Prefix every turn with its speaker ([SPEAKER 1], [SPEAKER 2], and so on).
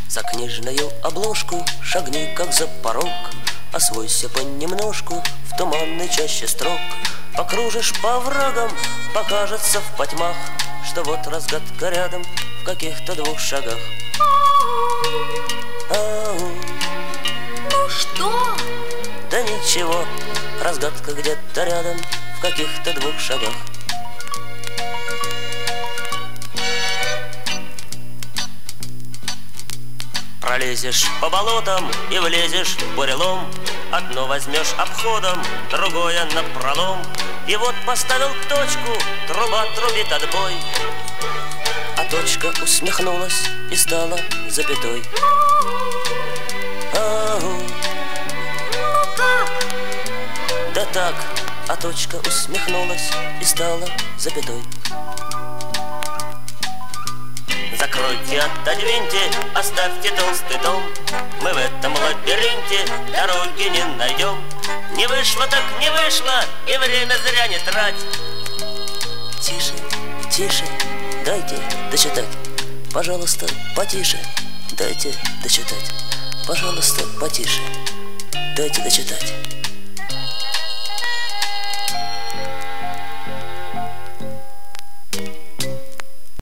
[SPEAKER 1] За книжную обложку шагни, как за порог, освойся понемножку в туманной чаще строк. Покружишь по врагам, покажется в потьмах, что вот разгадка рядом в каких-то 2 шагах. Ау.
[SPEAKER 2] Ну что?
[SPEAKER 1] Да ничего, разгадка где-то рядом в каких-то 2 шагах. Пролезешь по болотам и влезешь в бурелом, одно возьмешь обходом, другое напролом. И вот поставил точку, труба трубит отбой, а точка усмехнулась и стала запятой. Ау.
[SPEAKER 2] Ну как?
[SPEAKER 1] Да так, а точка усмехнулась и стала запятой. Закройте, отодвиньте, оставьте толстый дом. Мы в этом лабиринте дороги не найдем. Не вышло так не вышло, и время зря не трать. Тише, тише, дайте дочитать. Пожалуйста, потише, дайте дочитать. Пожалуйста, потише, дайте дочитать.